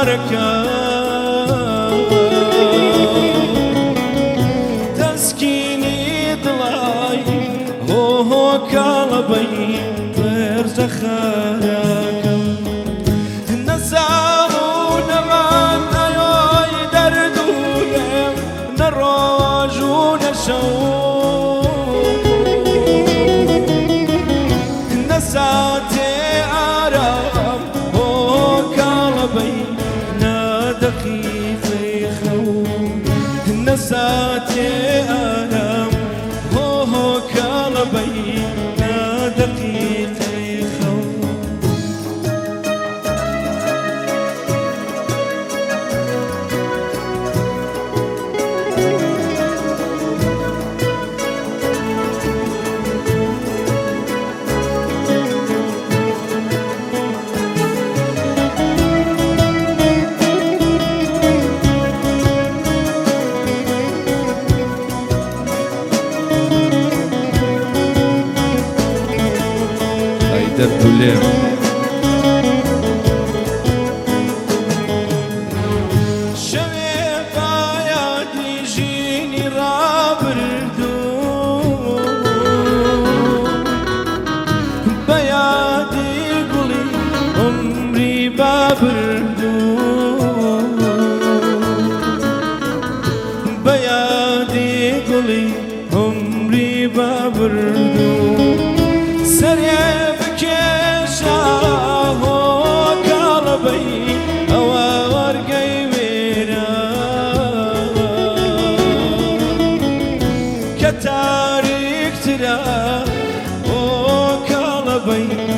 دارەکە تەسکینی دڵای هۆ کاڵەبەی بەرزە خارەکە نەزاون نەمان نەیۆی دەرد و لێم نە ڕۆژ و نە شەو نە ساتێ ئارام هۆ کاڵەبەی نە دەقیقەی خەو نە ساتێ ئارام هۆ کاڵەبەی نە دەقیقەی خەو دەرد و لێم شەوێ بایادی ژینی ڕابردوو بەیادی گوڵی عمری بابردوو بەیادی گوڵی عمری بابردوو سەرێ بکێشە هۆ کاڵەبەی ئەوە وەرگەی وێرە کە تاریکترە هۆ کاڵەبەی